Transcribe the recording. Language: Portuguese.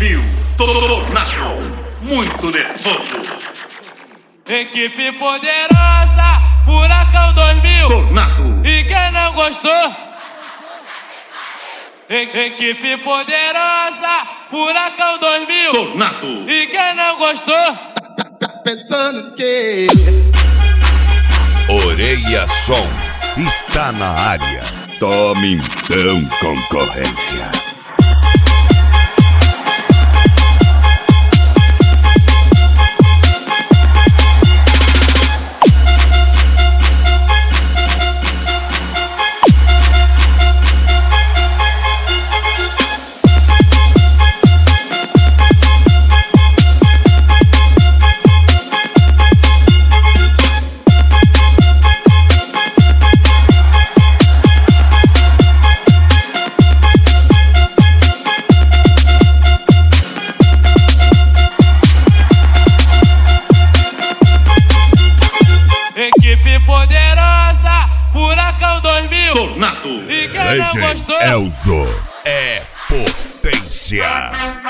2000, Tornado, muito nervoso. Equipe poderosa, Furacão 2000, Tornado. E quem não gostou? Equipe poderosa, Furacão 2000, Tornado. E quem não gostou? Tá pensando que Orelha Som está na área. Tome então, concorrência. Equipe poderosa, Furacão 2000, Tornado. E quem não Legend gostou? Elzo é potência.